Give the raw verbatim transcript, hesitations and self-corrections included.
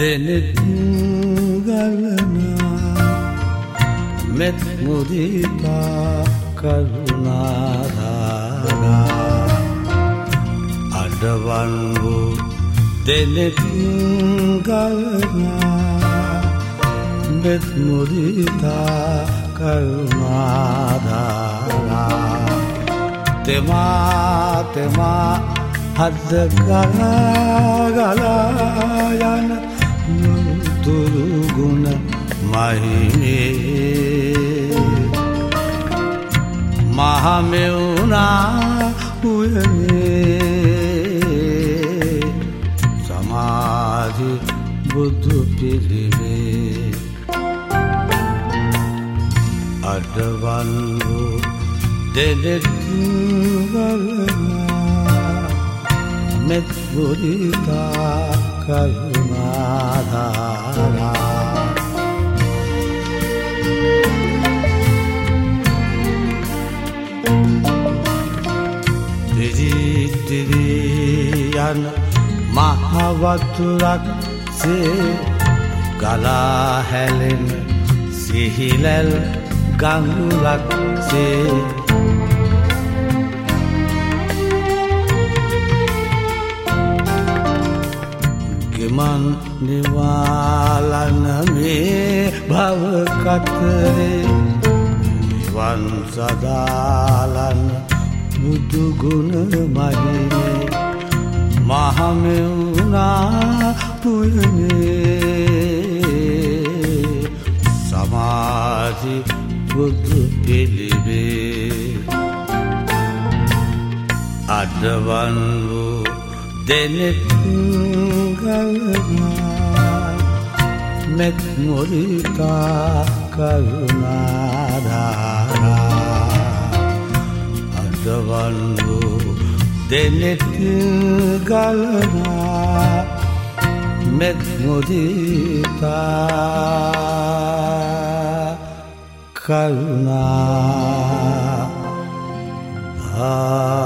දෙනෙත් ගලනා මෙත් මුදිතා කරුණාධාරා අඩවන් වූ දෙනෙත් ගලනා මෙත් මුදිතා කරුණාධාරා තෙමා තෙමා හද ගලා ගලා යන නුතුරු ගුණ මහිමේ මහමෙවුනා උයනේ සමාධි බුදු පිළිමේ අඩවන් වූ දෙනෙත් ගලනා මෙත් මුදිතා කරුණාධාරා දිරි දිරි යන මහවතුරක් සේ ගලා හැලෙන සිහිලල් ගඟුලක් සේ ගෙමන් නිවාලන මේ භව කතරේ නිවන් සදාලන බුදු ගුණ මහිමේ මහමෙවුනා පුයනේ සමාධි බුදු පිළිමේ අඩවන් වූ දෙනෙත් ගලනා මෙත් මුදිතා කරුණාධාරා අඩවන් වූ දෙනෙත් ගලනා මෙත් මුදිතා කරුණාධාරා